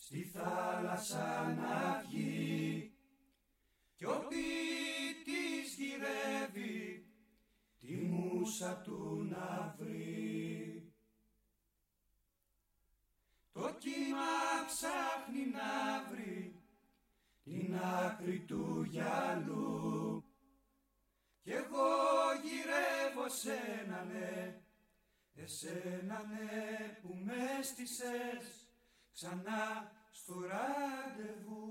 στη θάλασσα να βγει κι ο ποιητής γυρεύει τη μούσα του να βρει. Το κύμα ψάχνει να βρει την άκρη του γυαλού κι εγώ γυρεύω σένα ναι, εσένα ναι που με έστησες ξανά στο ραντεβού.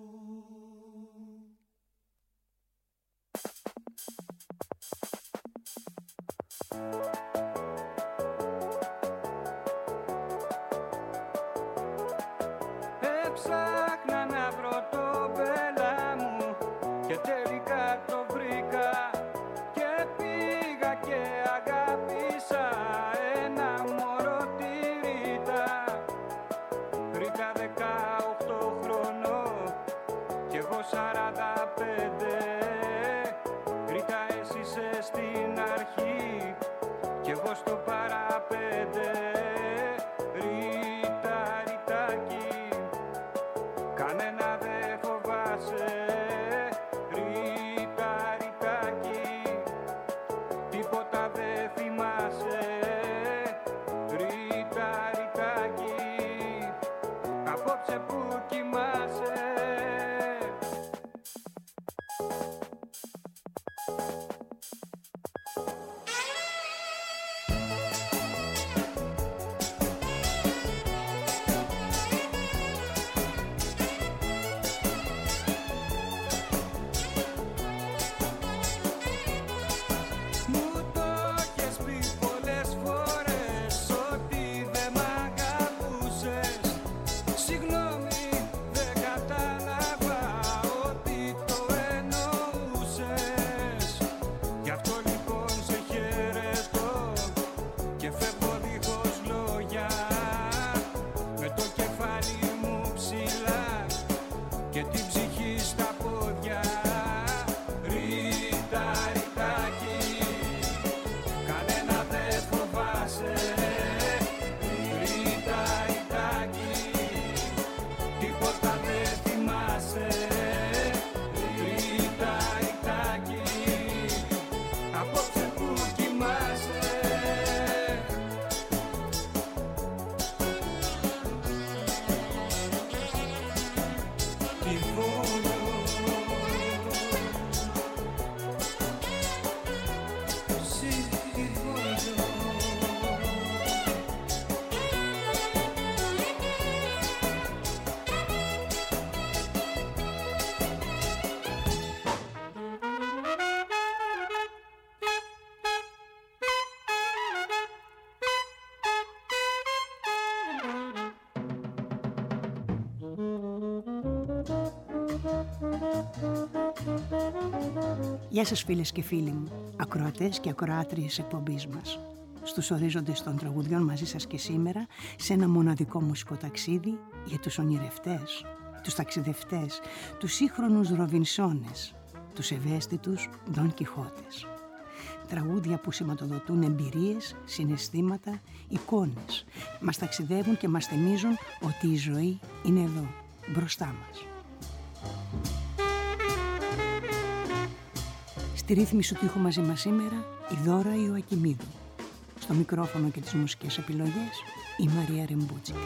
Έψαχνα να βρω το μπέλα μου και τελικά το βρήκα και πήγα και αγάπησα ένα μωρό τη Ρίτα. Ρίτα 18 χρονών κι εγώ 45. Ρίτα εσύ είσαι στην αρχή κι εγώ στο παραπέντε. Ρίτα, Ριτάκι, κανένα δε φοβάσαι. Ρίτα, Ριτάκι, τίποτα δε θυμάσαι. Ρίτα, Ριτάκι, απόψε που κοιμάσαι. Γεια σας φίλες και φίλοι μου, ακροατές και ακροάτριες εκπομπής μας. Στους ορίζοντες των τραγουδιών μαζί σας και σήμερα, σε ένα μοναδικό μουσικό ταξίδι για τους ονειρευτές, τους ταξιδευτές, τους σύγχρονους Ροβινσόνες, τους ευαίσθητους Ντον Κιχώτες. Τραγούδια που σηματοδοτούν εμπειρίες, συναισθήματα, εικόνες. Μας ταξιδεύουν και μας θυμίζουν ότι η ζωή είναι εδώ, μπροστά μας. Στη ρύθμιση του ήχου μαζί μας σήμερα η Δώρα Ιωακιμίδου. Στο μικρόφωνο και τις μουσικές επιλογές η Μαρία Ρεμπούτσικα.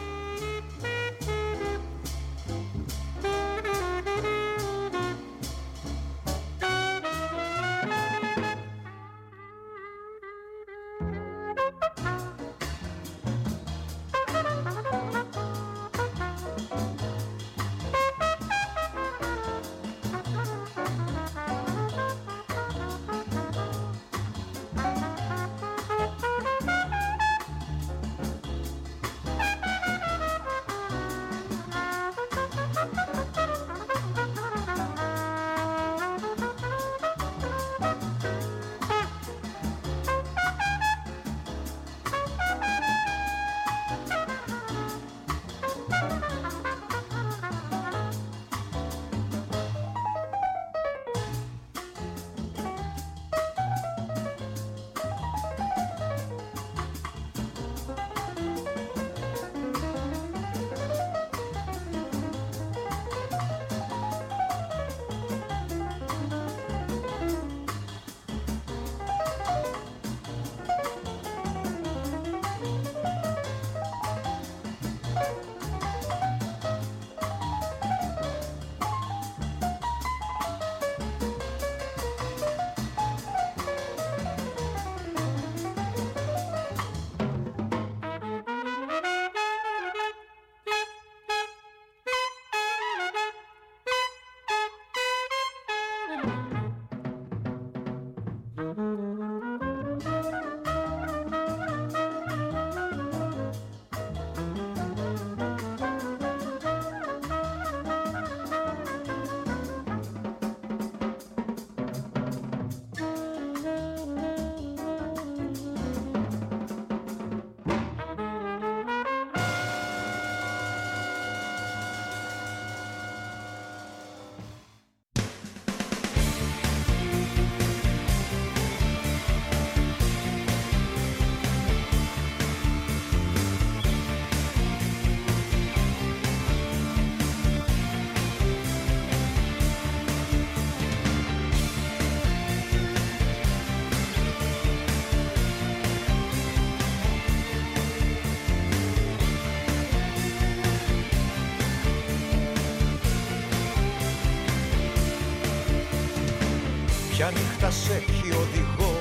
μια νύχτα σ' έχει οδηγό,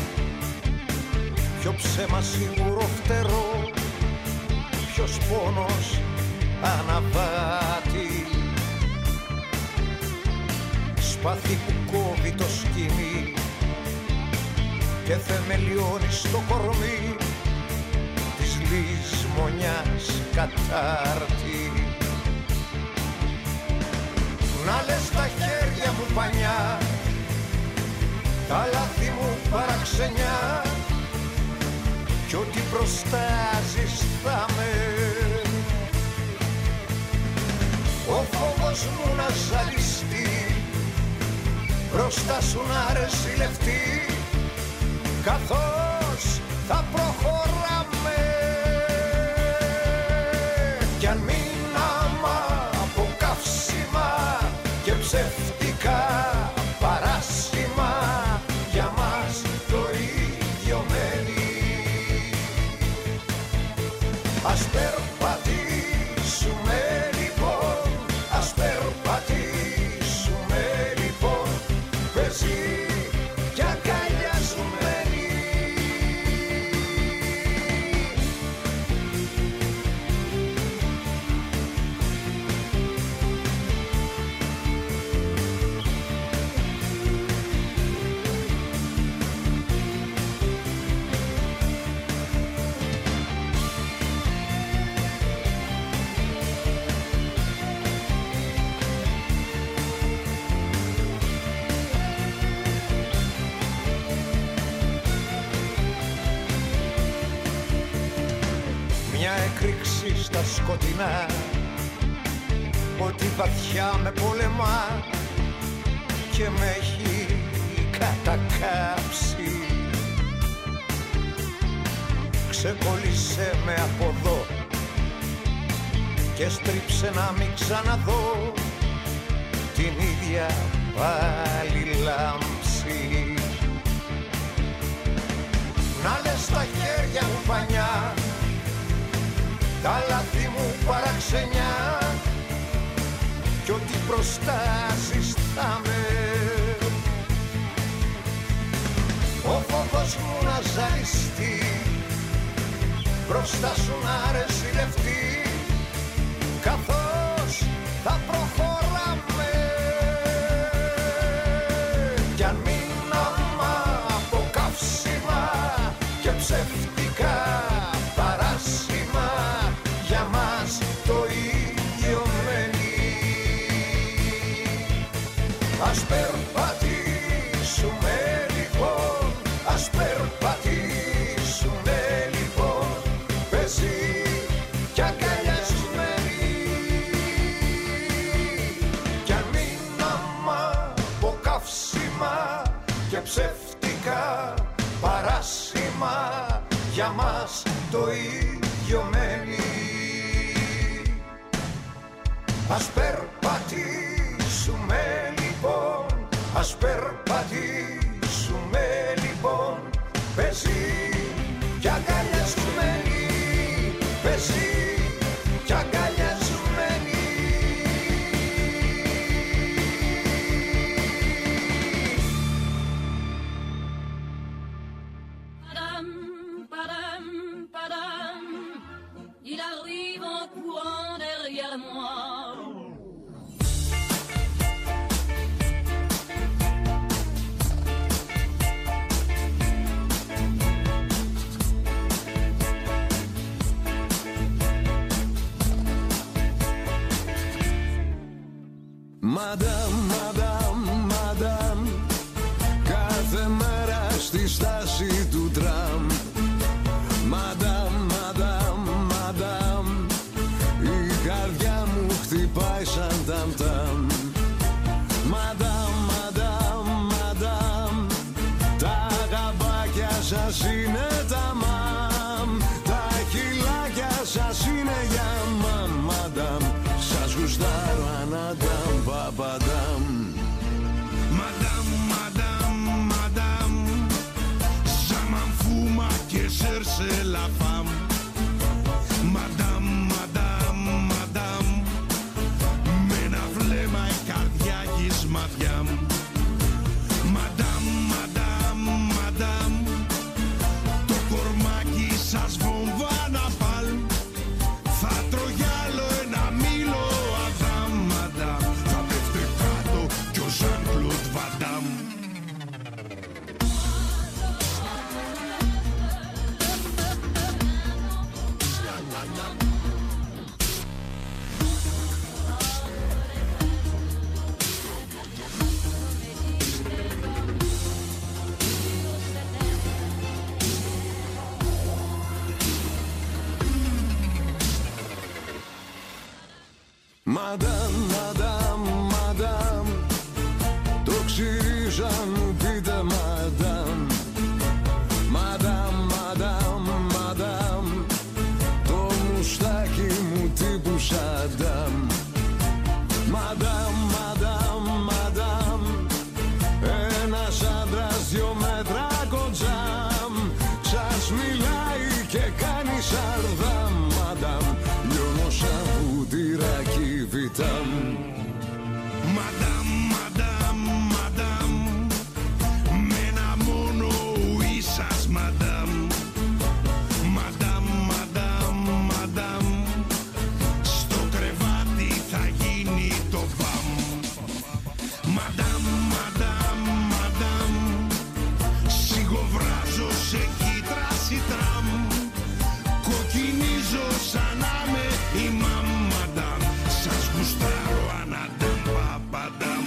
ποιο ψέμα σίγουρο φτερό, ποιος πόνος αναβάτη, σπαθί που κόβει το σκηνή και θεμελιώνει στο κορμί της λησμονιάς κατάρτη. Να λες τα χέρια μου πανιά, τα λάθη μου παραξενιά, κι ό,τι προστάζεις θα με. Ο φόβος μου να ζαλιστεί, μπροστά σου να ρεσιλευτεί, καθώς θα προχωράμε. Κι αν μείναμε από καύσιμα και ψεύτικα παράσημα, για μας το ίδιο μένει. Ας περπατήσουμε λοιπόν, ας περπατήσουμε λοιπόν, πεζί κι αγκαλιαζομένοι. Μια έκρηξη στα σκοτεινά, ότι βαθιά με πολεμά και με έχει κατακάψει. Ξεκολλήσε με από εδώ και στρίψε να μην ξαναδώ την ίδια πάλι λάμψη. Να λες τα χέρια μου πανιά, τα λάθη μου παραξενιά, κι ό,τι προστάσεις θα με. Ο φόβος μου να ζαλιστεί, μπροστά σου να ρεσιλευτεί, καθώς θα προχωράμε. Κι αν μείναμε από καύσιμα και ψεύτικα παράσημα, για μας το ίδιο μένει. Ας περπατήσουμε λοιπόν, ας περπατήσουμε λοιπόν, πεζί κι αγκαλιαζομένοι. Κι αν μείναμε από καύσιμα και ψεύτικα παράσημα, για μας το ίδιο μένει. Ας περπατήσουμε λοιπόν, ας περπατήσουμε λοιπόν, πεζί κι αγκαλιαζομένοι, πεζί κι αγκαλιαζομένοι. Il arrive en courant derrière moi. Madame, madame, madame, κάθε μέρα στη στάση του τραμ. Madame, madame, madame, η καρδιά μου χτυπάει σαν ταμ-ταμ. Madame, madame, madame, τα γαμπάκια σας είναι τα μαμ, τα χυλάκια σας είναι για μαμ. Madame, σας γουστάρω αναντάμ, παπαντάμ. Madame, madame, madame, ça m'a Μαντάμ, μαντάμ, μαντάμ, το ξυρίζω αν μου πείτε μαντάμ. Μαντάμ, μαντάμ, μαντάμ, το μουστάκι μου τύπου Σαντάμ. Μαντάμ, μαντάμ, μαντάμ, ένας άντρας 2 μέτρα κοντζάμ. Σας μιλάει και κάνει σαρδάμ. Μαντάμ, λιώνω σαν βουτυράκι βιτάμ. Μαντάμ, μαντάμ, μαντάμ, με ένα μόνο ουί σας μαντάμ. Μαντάμ, μαντάμ, μαντάμ, στο κρεβάτι θα γίνει το μπαμ. Μαντάμ, μαντάμ, μαντάμ, σιγοβράζω σε κίτραση τραμ. Κοκκινίζω σαν να με η μαμαντάμ. Σας γουστάρω αναντάμ παπαντάμ.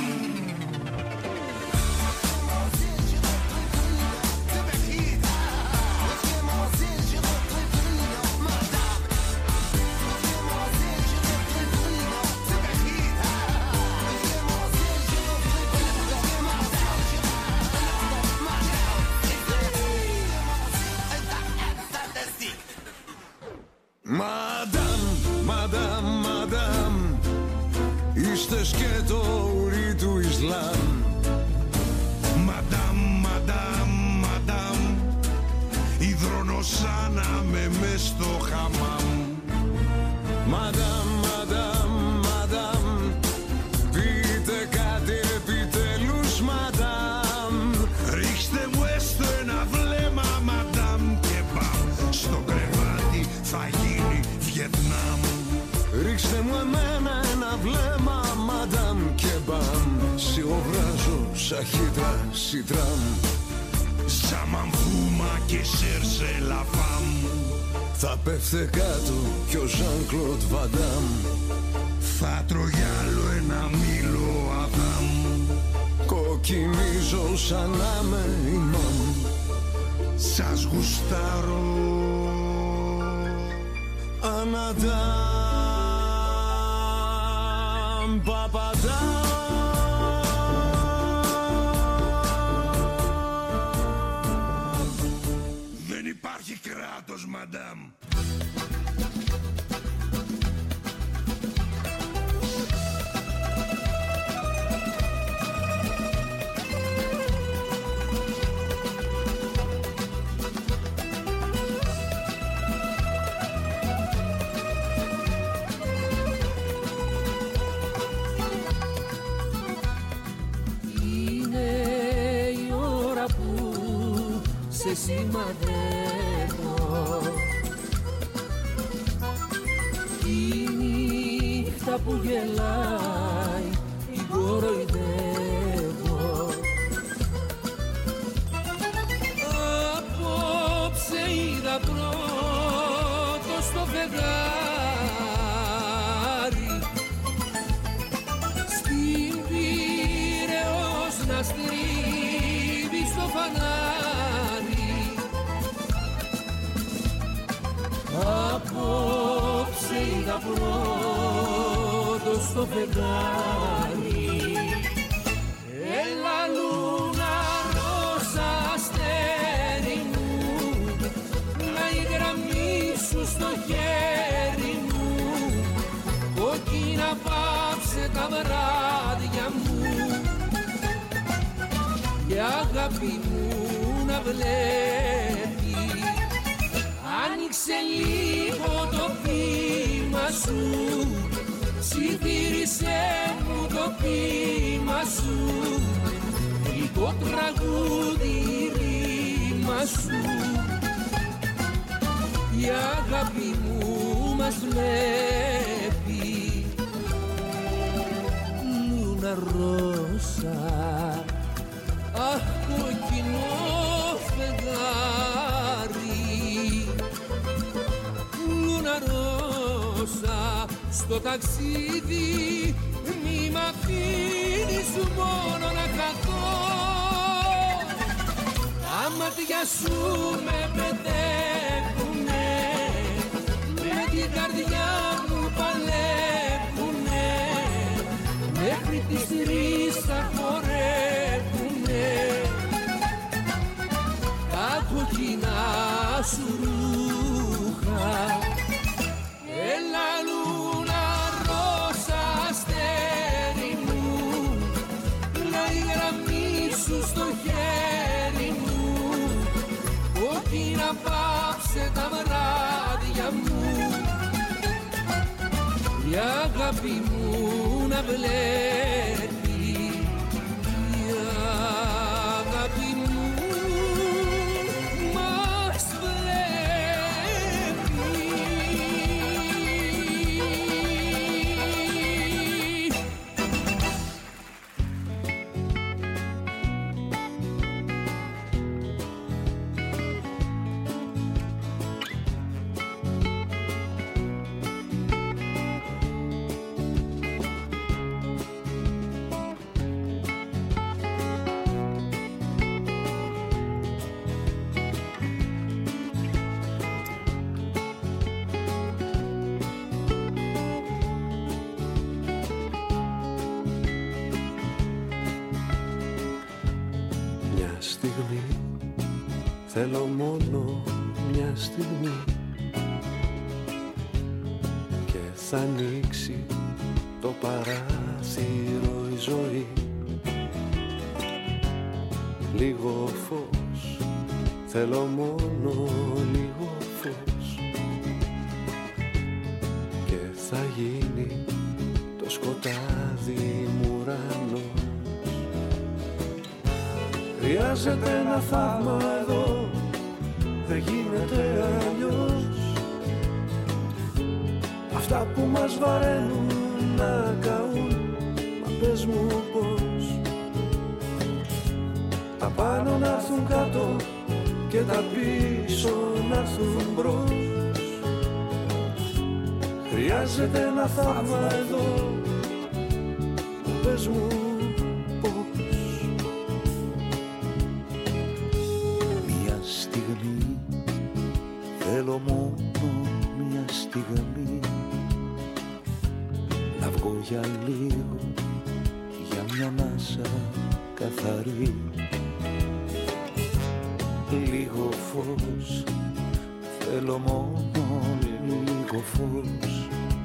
Μαντάμ, μαντάμ, μαντάμ, είστε σκέτο ουρί του Ισλάμ. Μαντάμ, μαντάμ, μαντάμ, υδρώνω σαν να με μες στο χαμάμ. Μαντάμ, μαντάμ, μαντάμ, πείτε κάτι επιτέλους μαντάμ. Ρίξτε μου έστω ένα βλέμμα μαντάμ και μπαμ. Στο κρεβάτι θα γίνει Βιετνάμ. Ρίξτε μου εμένα ένα βλέμμα μαντάμ και μπαμ. Σιγοβράζω σαν χύτρα σιτράμ. Ζαμαμφούμα και σέρσε λαφάμ. Θα πέφτε κάτω κι ο Ζαν Κλοντ Βαντάμ. Θα τρώγει άλλο ένα μήλο Αδάμ. Κοκκινίζω σαν να με ημάμ. Σας γουστάρω αναντάμ παπαντάμ. Δεν υπάρχει κράτος μαντάμ. Σε σημαδεύω, η νύχτα που γελάει την κοροϊδεύω. Απόψε είδα πρώτο στο φεγγάρι, στην Πειραιώς να στρίβει στο φανάρι. Απόψε είδα πρώτο στο φεγγάρι. Έλα λούνα ρώσα αστέρι μου, να η γραμμή σου στο χέρι μου, κόκκινα πάψε τα βράδια μου, η αγάπη μου να βλέπει. Άνοιξε λίγο το πείμα σου, ψιθύρισε μου το πείμα σου, γλυκό τραγούδι ρήμα σου. Η αγάπη μου μας βλέπει. Λούνα ρώσα, αχ κοκκινό φεγγάρι, λούνα ρώσα, στο ταξίδι μη μ' αφήνεις μόνο να χαθώ. Τα μάτια σου με παιδεύουνε, με την καρδιά μου παλεύουνε, τις τρεις θα χορεύουνε τα κοκκινά σου ρούχα. Έλα λούνα ρώσα αστέρι μου, να η γραμμή σου στο χέρι μου, όχι να πάψε τα βράδια μου, η αγάπη μου να βλέπει, η αγάπη μου μας βλέπει. Θέλω μόνο μια στιγμή και θα ανοίξει το παράθυρο η ζωή. Λίγο φως, θέλω μόνο λίγο φως και θα γίνει το σκοτάδι μου ουρανός. Χρειάζεται ένα θαύμα εδώ, δεν γίνεται αλλιώς. Αυτά που μας βαραίνουν να καούν, μα πες μου πώς. Τα πάνω να έρθουν κάτω και τα πίσω να έρθουν μπρος. Χρειάζεται ένα θαύμα εδώ, μα πες μου. Θέλω μόνο μια στιγμή να βγω για λίγο, για μια ανάσα καθαρή. Λίγο φως, θέλω μόνο λίγο φως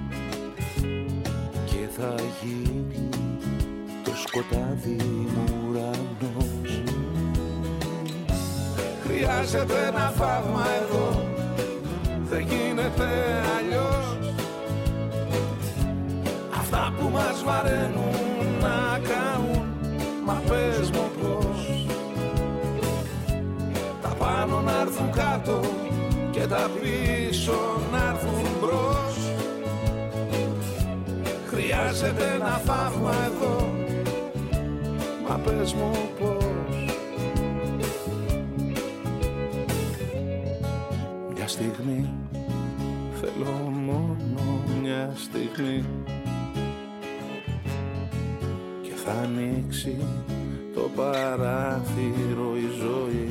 και θα γίνει το σκοτάδι μου ουρανός. Χρειάζεται ένα θαύμα εδώ, δεν γίνεται αλλιώς. Αυτά που μας βαραίνουν να καούν, μα πες μου πώς. Τα πάνω να έρθουν κάτω και τα πίσω να έρθουν μπρος. Χρειάζεται ένα θαύμα εδώ, μα πες μου πώς. Μια στιγμή, θέλω μόνο μια στιγμή και θα ανοίξει το παράθυρο η ζωή.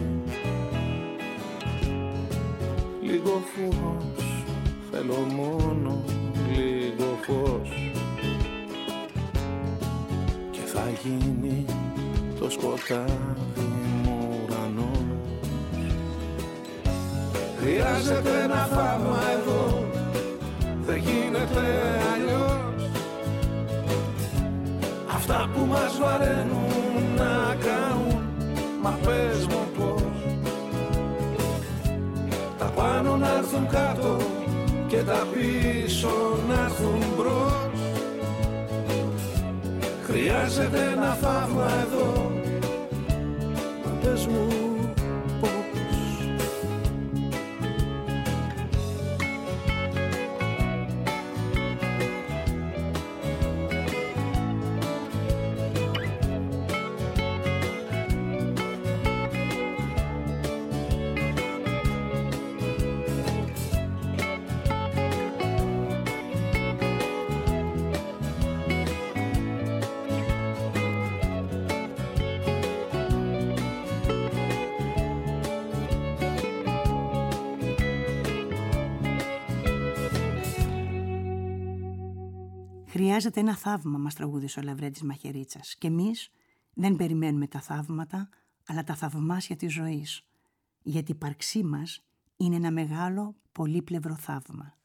Λίγο φως, θέλω μόνο λίγο φως και θα γίνει το σκοτάδι μου ουρανός. Χρειάζεται ένα θαύμα εδώ, δεν γίνεται αλλιώς. Αυτά που μας βαραίνουν να καούν, μα πες μου πώς. Τα πάνω να έρθουν κάτω και τα πίσω να έρθουν μπρος. Χρειάζεται ένα θαύμα εδώ, μα πες μου πώς. Χρειάζεται ένα θαύμα, μας τραγούδισε ο Λαβρέντης Μαχαιρίτσας. Και εμείς δεν περιμένουμε τα θαύματα, αλλά τα θαυμάσια της ζωής. Γιατί η ύπαρξή μας είναι ένα μεγάλο, πολύπλευρο θαύμα.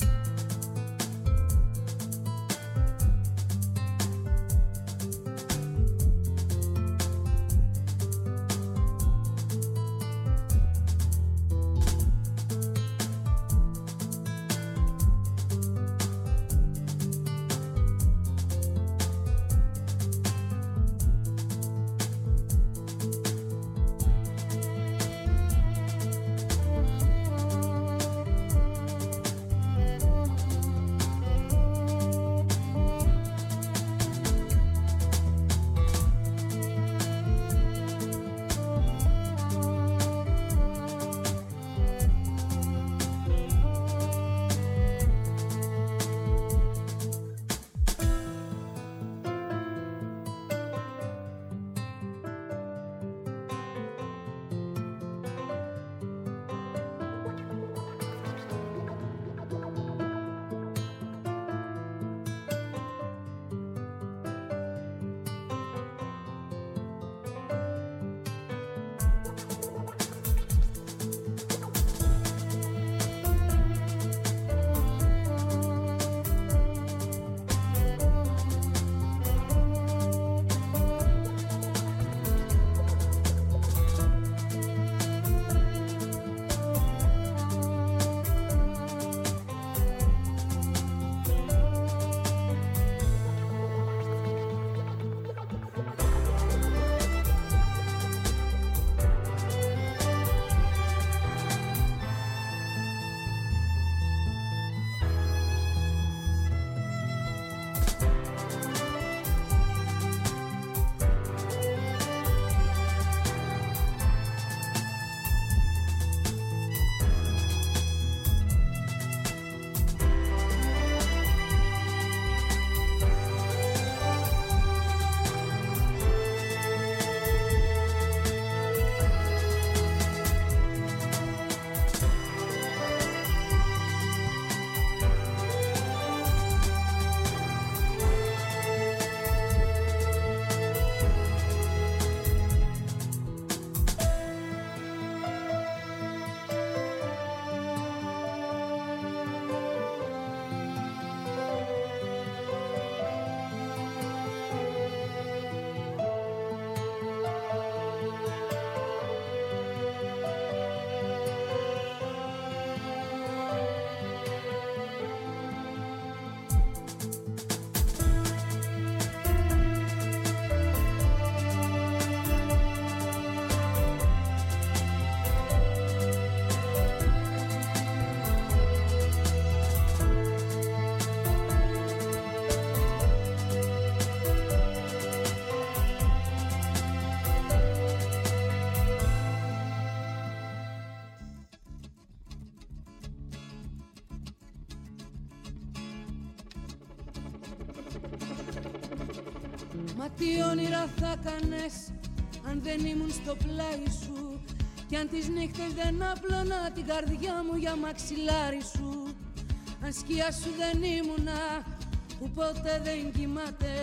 Μα τι όνειρα θα κάνες αν δεν ήμουν στο πλάι σου, κι αν τις νύχτες δεν άπλωνα την καρδιά μου για μαξιλάρι σου, αν σκιά σου δεν ήμουνα που ποτέ δεν κοιμάται.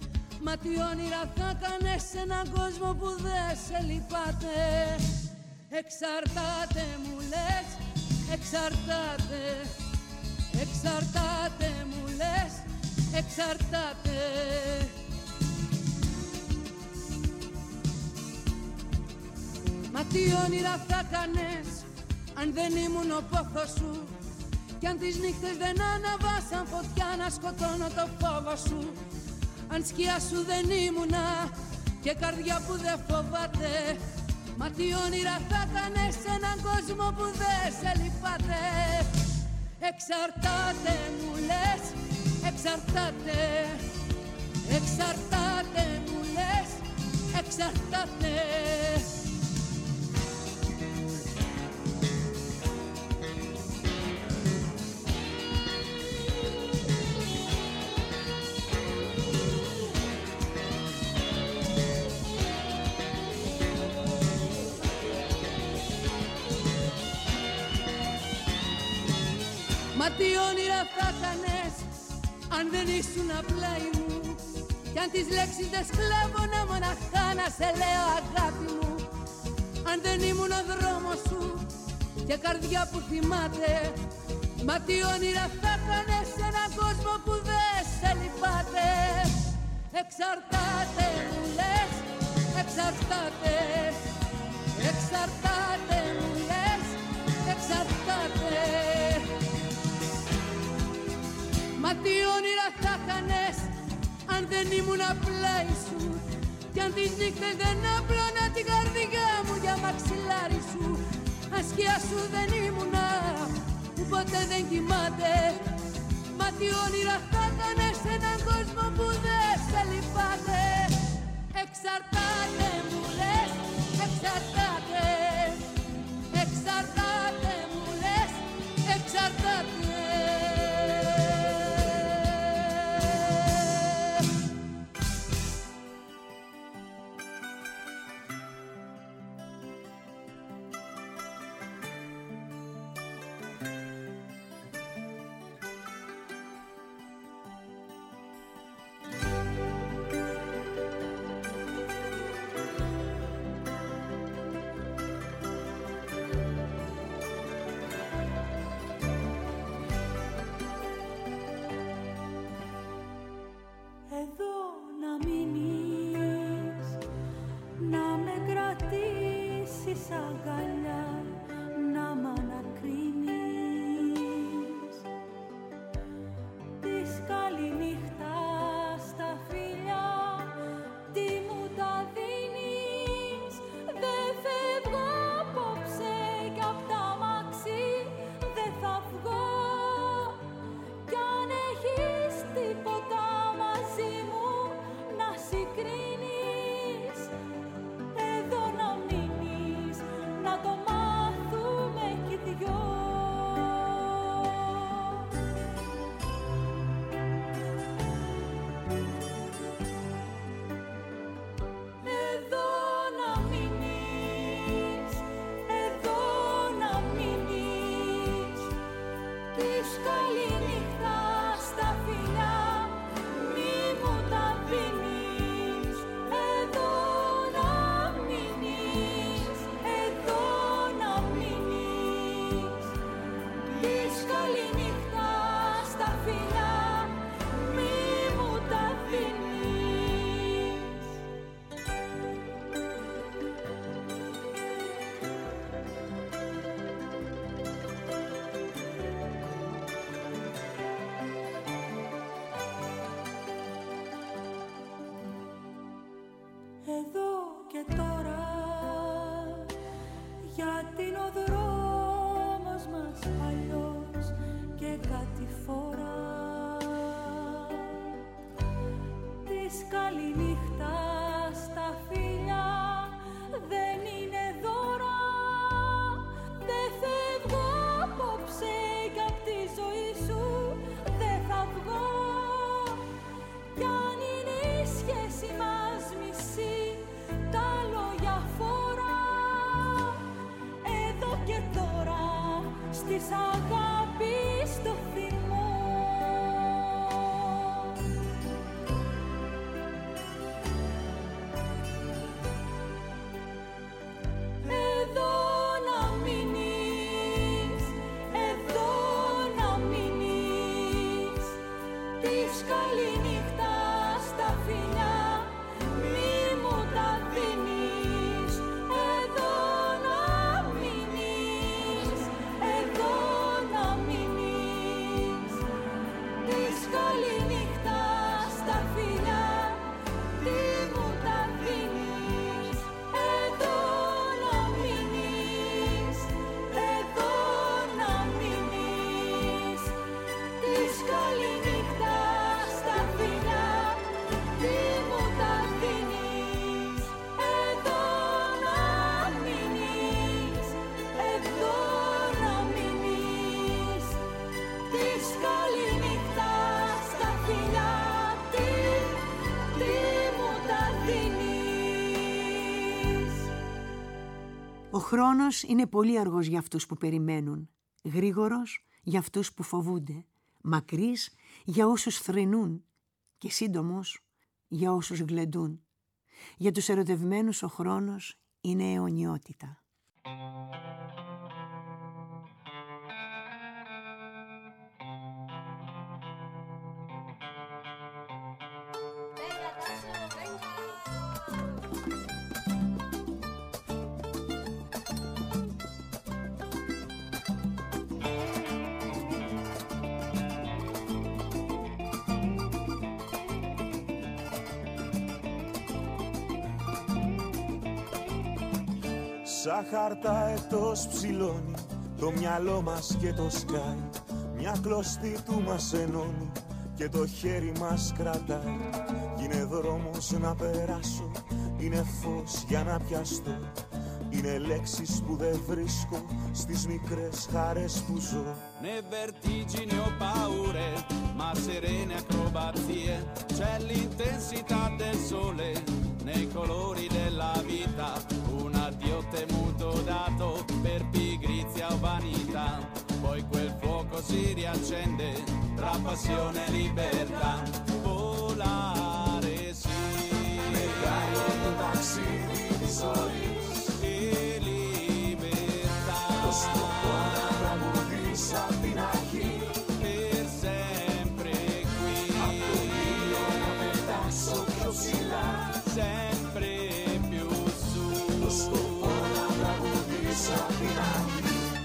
Μα τι όνειρα θα κάνες σε έναν κόσμο που δεν σε λυπάται. Εξαρτάται μου λες, εξαρτάται, εξαρτάται μου λες, εξαρτάται. Μα τι όνειρα θα κάνες αν δεν ήμουν ο πόθος σου, κι αν τις νύχτες δεν αναβάσαν φωτιά να σκοτώνω το φόβο σου, αν σκιά σου δεν ήμουνα και καρδιά που δεν φοβάται. Μα τι όνειρα θα κάνες σε έναν κόσμο που δεν σε λυπάται. Εξαρτάται μου λες, εξαρτάται, εξαρτάται μου λες, εξαρτάται. Μα τι όνειρα θα κάνες αν δεν ήσουν πλάι μου, κι αν τις λέξεις δεν σκλάβωνα μοναχά να σε λέω αγάπη μου. Αν δεν ήμουν ο δρόμος σου και καρδιά που θυμάται, μα τι όνειρα θα έκανες σε έναν κόσμο που δεν σε λυπάται. Εξαρτάται μου λες, εξαρτάται, εξαρτάται μου λες, εξαρτάται. Μα τι όνειρα θα έκανες αν δεν ήμουν πλάι σου, κι αν τις νύχτες δεν άπλωνα την καρδιά μου για μαξιλάρι σου. Αν σκιά σου δεν ήμουνα που ποτέ δεν κοιμάται, μα τι όνειρα θα έκανες σε έναν κόσμο που δεν σε λυπάται. Εξαρτάται μου λες, εξαρτάται, εξαρτάται μου λες, εξαρτάται. Ο χρόνος είναι πολύ αργός για αυτούς που περιμένουν, γρήγορος για αυτούς που φοβούνται, μακρύς για όσους θρηνούν και σύντομος για όσους γλεντούν. Για τους ερωτευμένους ο χρόνος είναι αιωνιότητα. Σαν χαρτά ετός ψηλώνει το μυαλό μας και το σκάει. Μια κλωστή του μας ενώνει και το χέρι μας κρατάει. Είναι δρόμος να περάσω, είναι φως για να πιαστώ. Είναι λέξεις που δεν βρίσκω στις μικρές χαρές που ζω. Né vertigini o paure, ma serene acrobazie. C'è l'intensità del sole nei colori della vita. Un addio temuto dato per pigrizia o vanità. Poi quel fuoco si riaccende tra passione e libertà. Volare sì, Μεγάλο το ταξίδι της ζωής e libertà. Το σκοπό να τραγουδείς απ' την αρχή. Per sempre qui. Απ' το ήλιο να πετάξω πιο ψηλά. Sempre più su. Το σκοπό να τραγουδείς απ' την αρχή.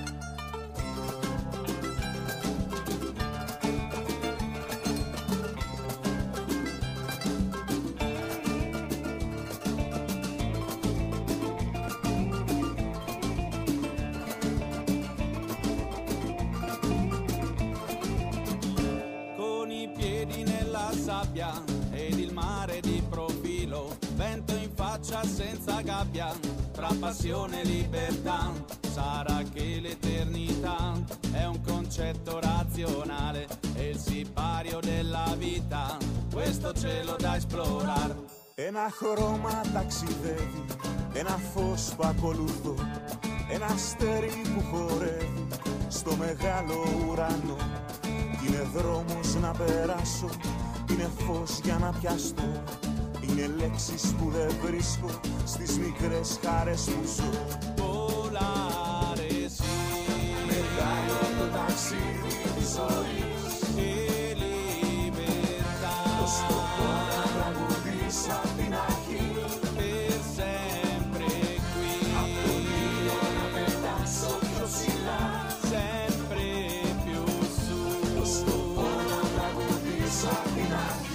Con i piedi nella sabbia ed il mare di profilo, vento in faccia senza gabbia, tra passione e libertà. Sarà che l'eternità è un concetto razionale e il sipario della vita, questo cielo da esplorare. Ένα χρώμα ταξιδεύει, ένα φως που ακολουθώ. Ένα αστέρι που χορεύει στο μεγάλο ουρανό. Είναι δρόμος να περάσω, είναι φως για να πιαστώ. Είναι λέξεις που δεν βρίσκω στις μικρές χαρές που ζω. Volare sì, Μεγάλο το ταξίδι της ζωής e libertà. Το σκοπό να τραγουδείς απ' την αρχή. Per sempre qui. Απ' τον ήλιο να πετάξω πιο ψηλά. Sempre più su. Το σκοπό να τραγουδείς απ' την αρχή.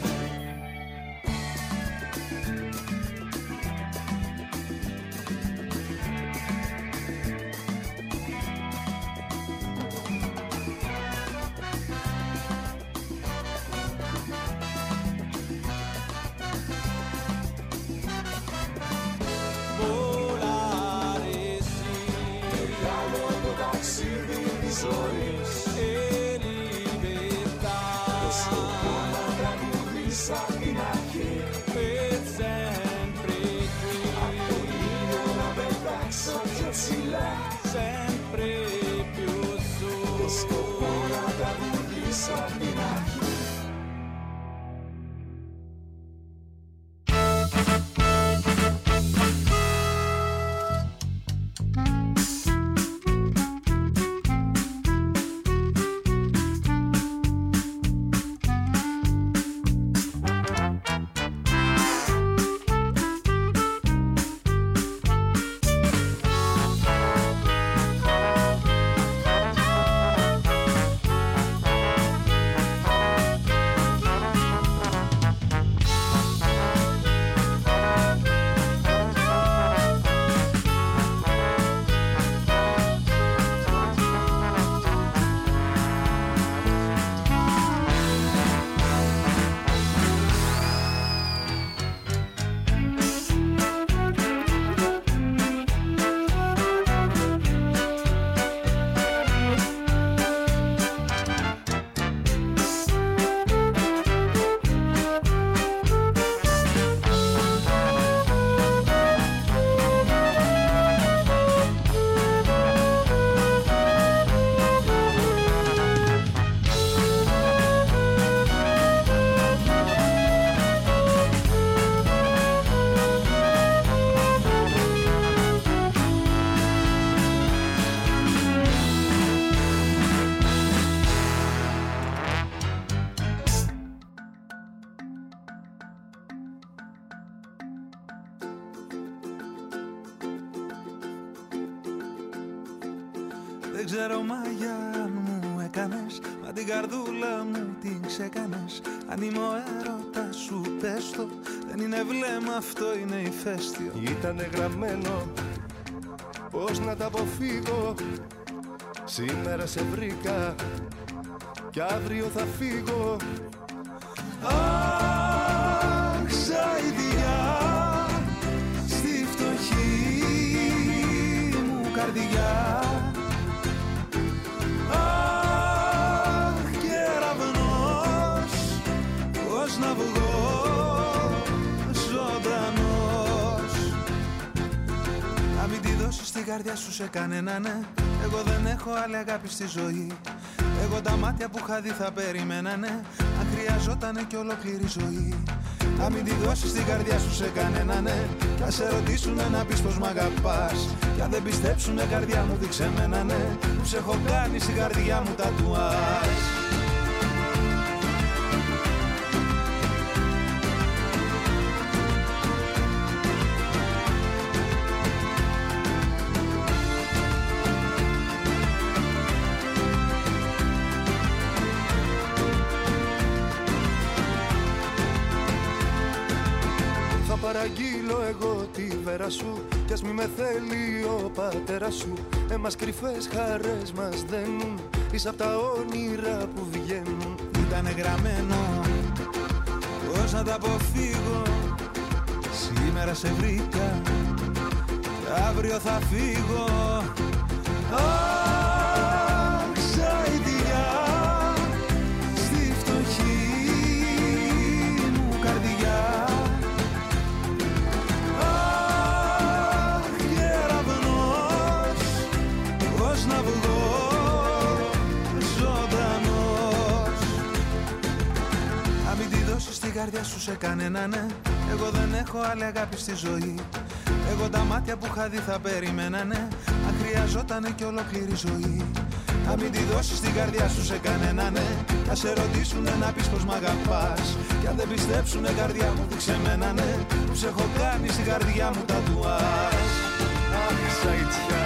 Volare sì, Μεγάλο το ταξίδι της ζωής e libertà. Το σκοπό να τραγουδείς απ' την αρχή. Per sempre qui. Απ' τον ήλιο να πετάξω πιο ψηλά. Sempre più su. Το σκοπό να τραγουδείς απ' την αρχή. Δεν ξέρω μαγιά μου έκανες, μα την καρδούλα μου την ξεκάνες. Αν είμαι ο έρωτας σου πες το, δεν είναι βλέμμα αυτό είναι ηφαίστειο. Ήτανε γραμμένο πώς να τα αποφύγω. Σήμερα σε βρήκα κι αύριο θα φύγω. Αχ, σαϊδιά στη φτωχή μου καρδιά. Αχ, κεραυνός, πώς να βγω ζωντανός. Να μην τη δώσεις την καρδιά σου σε κανένα, ναι. Εγώ δεν έχω άλλη αγάπη στη ζωή. Εγώ τα μάτια που είχα δει θα περιμένανε, αν χρειαζότανε κι ολόκληρη ζωή. Να μην τη δώσεις την καρδιά σου σε κανένα, ναι. Κι αν σε ρωτήσουνε να πεις πως μ' αγαπάς, κι αν δεν πιστέψουνε καρδιά μου δείξε μένα, ναι. Που σε έχω κάνει στην καρδιά μου τατουάζ. Παραγγείλω εγώ τη βέρα σου, κι ας μη με θέλει ο πατέρας σου. Εμάς κρυφές χαρές μας δένουν, είσαι απ' τα όνειρα που βγαίνουν. Ήτανε γραμμένο πώς να τα αποφύγω. Σήμερα σε βρήκα κι αύριο θα φύγω. Αχ, σαϊδιά στη φτωχή μου καρδιά. Να βγω ζωντανός. Να μην τη δώσεις την καρδιά σου σε κανένα, ναι. Εγώ δεν έχω άλλη αγάπη στη ζωή. Εγώ τα μάτια που είχα δει θα περιμένανε, αν χρειαζότανε κι ολόκληρη ζωή. Να μην τη δώσεις την καρδιά σου σε κανένα, ναι. Να σε ρωτήσουνε να πεις πως μ' αγαπάς, κι αν δεν πιστέψουνε καρδιά μου δείξε μένα, ναι. Που σε έχω κάνει στην καρδιά μου τατουάζ. Αχ, σαϊτιά.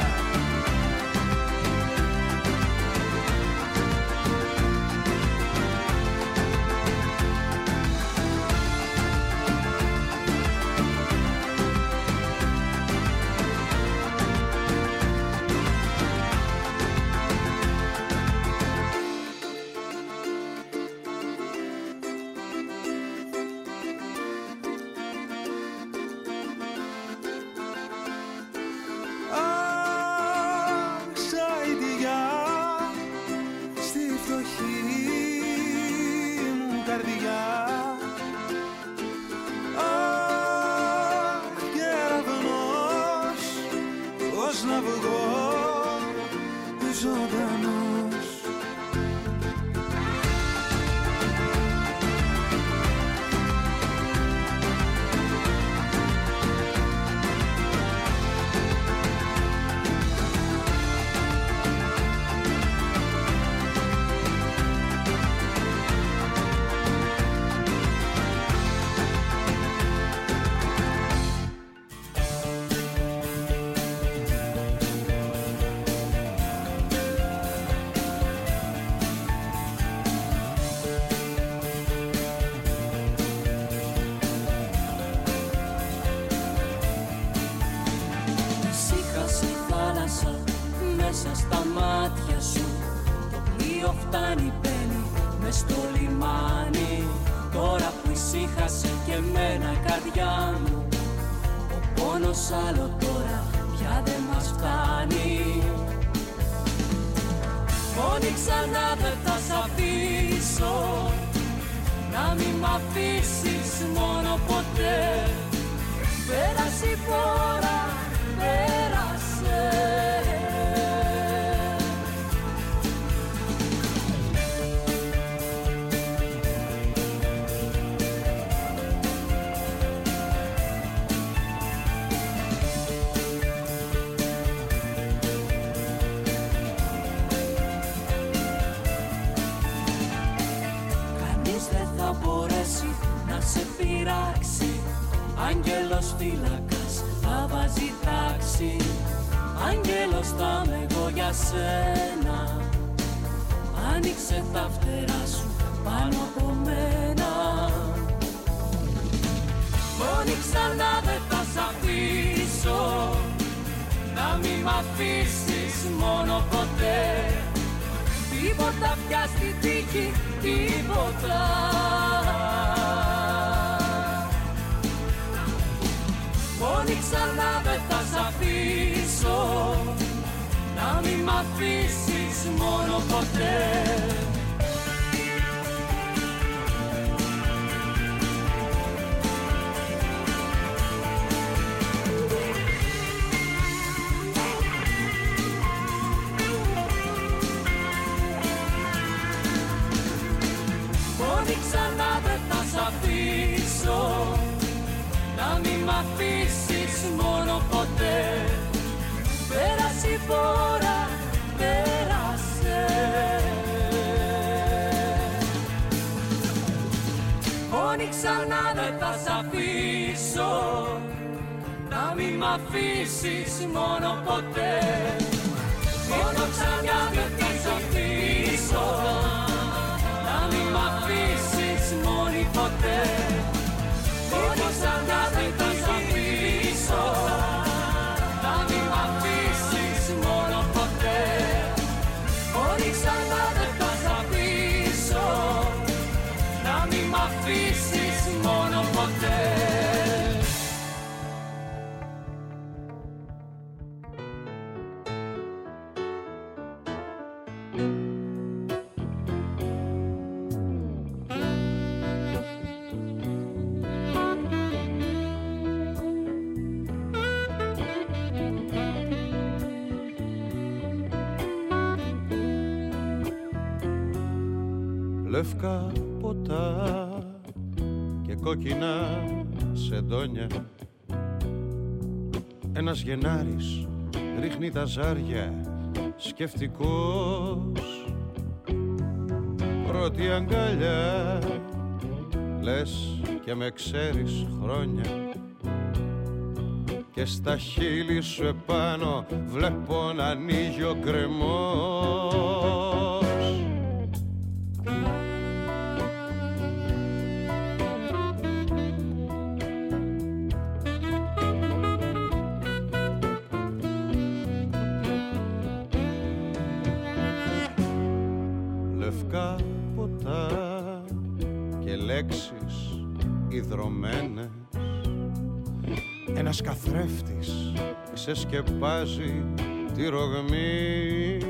Να βγω ζωντανός. Μέσα στα μάτια σου το πλοίο φτάνει, μπαίνει μες στο λιμάνι. Τώρα που ησύχασε και εμένα η καρδιά μου, ο πόνος άλλο τώρα πια δεν μας φτάνει. Μόνη ξανά δεν θα σ' αφήσω, να μην μ' αφήσεις μόνο ποτέ. Πέρασε η φορά, πέρασε. Σε πειράξει, άγγελος φύλακας θα βάζει τάξη. Άγγελος θα είμαι εγώ για σένα. Άνοιξε τα φτερά σου πάνω από μένα. Μόνη ξανά δεν θα σ' αφήσω, να μη μ' αφήσεις μόνο ποτέ. Τίποτα πια στη τύχη, τίποτα. Μόνη ξανά δεν θα σ' αφήσω, να μη μ' αφήσεις μόνο ποτέ. Μόνη ξανά δεν θα σ' αφήσω, να μη μ' αφήσεις μόνο ποτέ. Πέρασε η φορά, πέρασε. Μόνη ξανά δεν θα σ' αφήσω, να μη μ' αφήσεις μόνο ποτέ. Μόνο ξανά δεν θα σ' αφήσω, να μη μ' αφήσεις μόνη ποτέ. Μόνο ξανά δεν θα σ' αφήσω, να μη μ' αφήσεις μόνο ποτέ. Μόνο ξανά δεν θα σ' αφήσω, να μη μ' αφήσεις μόνο ποτέ. Λευκά ποτά και κόκκινα σεντόνια. Ένας Γενάρης ρίχνει τα ζάρια σκεφτικός. Πρώτη αγκαλιά, λες και με ξέρεις χρόνια. Και στα χείλη σου επάνω βλέπω να ανοίγει ο γκρεμός. Λευκά ποτά και λέξεις ιδρωμένες. Ένας καθρέφτης σε σκεπάζει τη ρογμή.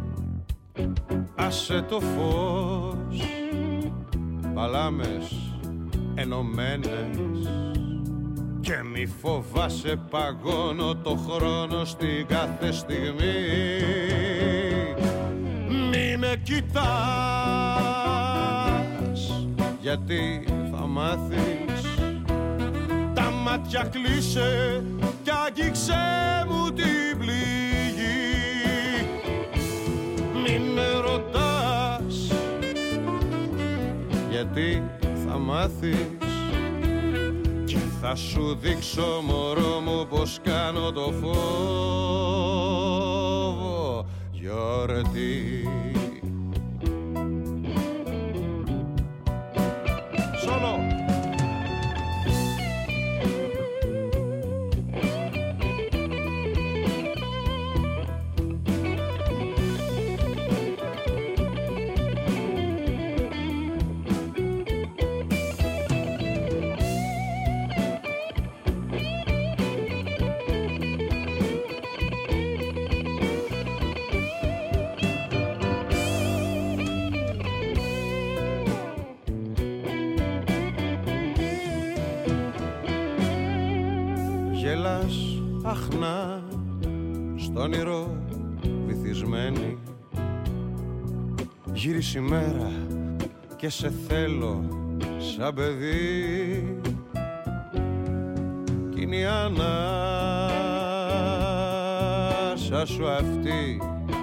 Άσε το φως, παλάμες ενωμένες. Και μη φοβάσαι, παγώνω το χρόνο στην κάθε στιγμή. Μη με κοιτάς, γιατί θα μάθεις. Τα μάτια κλείσε κι άγγιξε μου την πληγή. Μη με ρωτάς, γιατί θα μάθεις. Και θα σου δείξω, μωρό μου, πως κάνω το φόβο γιορτή. Σόλο! Γελάς αχνά στο όνειρο βυθισμένη. Γύρισε η μέρα και σε θέλω σαν παιδί. Κι είναι η ανάσα σου αυτή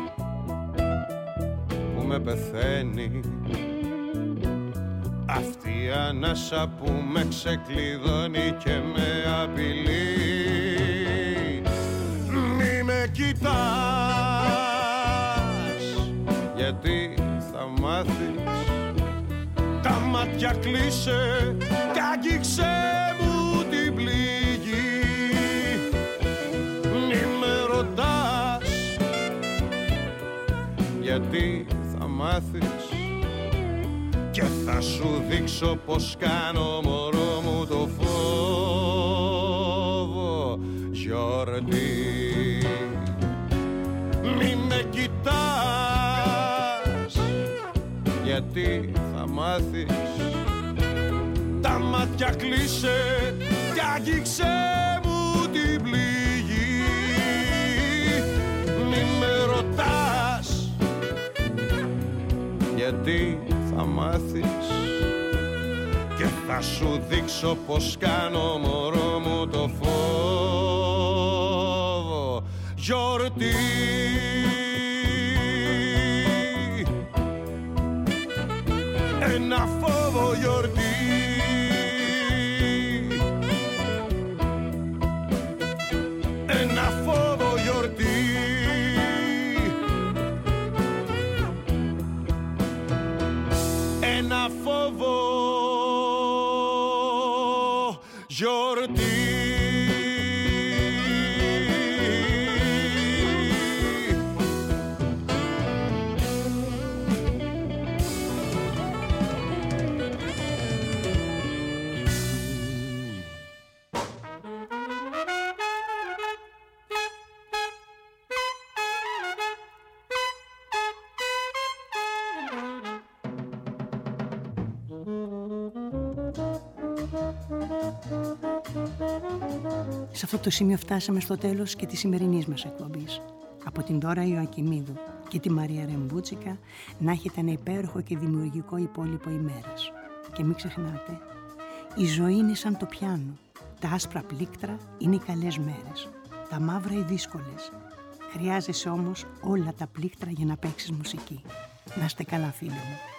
που με πεθαίνει. Αυτή η ανάσα που με ξεκλειδώνει και με απειλεί. Μη με κοιτάς, γιατί θα μάθεις. Τα μάτια κλείσε κι άγγιξε μου την πληγή. Μη με ρωτάς, γιατί θα μάθεις. Και θα σου δείξω πως κάνω, μωρό μου, το φόβο γιορτή. Μη με κοιτάς, γιατί θα μάθεις. Τα μάτια κλείσε κι άγγιξε μου την πληγή. Μη με ρωτάς, γιατί θα μάθεις. Και θα σου δείξω πως κάνω, μωρό μου, το φόβο γιορτή. Ένα φόβο γιορτή. Ένα φόβο γιορτή. Ένα φόβο γιορτή. Σε αυτό το σημείο φτάσαμε στο τέλος και της σημερινής μας εκπομπής. Από την Δώρα Ιωακημίδου και τη Μαρία Ρεμπούτσικα να έχετε ένα υπέροχο και δημιουργικό υπόλοιπο ημέρας. Και μην ξεχνάτε, η ζωή είναι σαν το πιάνο. Τα άσπρα πλήκτρα είναι οι καλές μέρες, τα μαύρα οι δύσκολες. Χρειάζεσαι όμως όλα τα πλήκτρα για να παίξεις μουσική. Να είστε καλά, φίλοι μου.